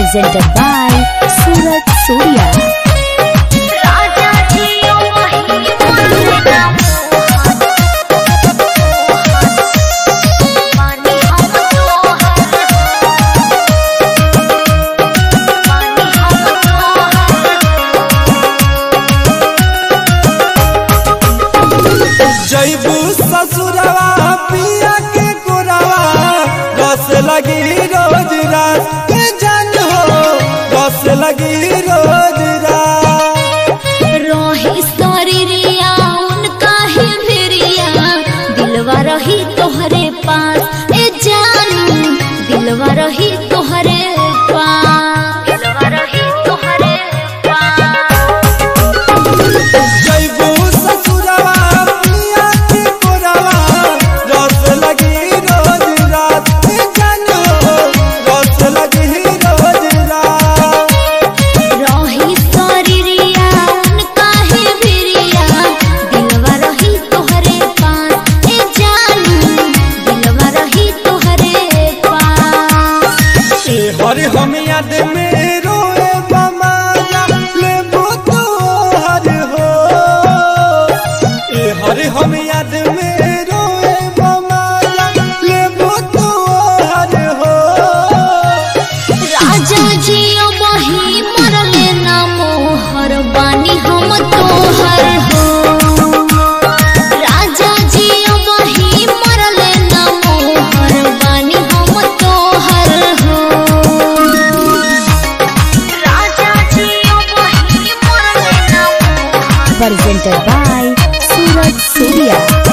presented by Surat Surya. जैबू ससुरवा पिया के कोरावा रस लगी रोज रात जान हो रस लगी रोज रात रोही शरीरिया उनका ही भिरिया दिलवा रही तोहरे पास ए जानू दिलवा रही तोहरे पास दिलवा रही तोहरे जैबू ससुरवा पिया के कोरावा रस लगी रोज रात जान हो रस लगी रोज रात रोही शरीरिया उनका ही भिरिया दिलवा रही तोहरे पास ए जानू दिलवा रही तोहरे पास हर हम याद में रोए बमाया लेबू तो हर हो हर हम याद में रोए बमाया लेबू तो हर हो राजा जी वही मरले ना मोहर बानी हम तोहर हो राजा जी वही मरले ना मोहर बानी हम तोहर हो राजा जी वही मरले ना मोहर presented by Surat Surya.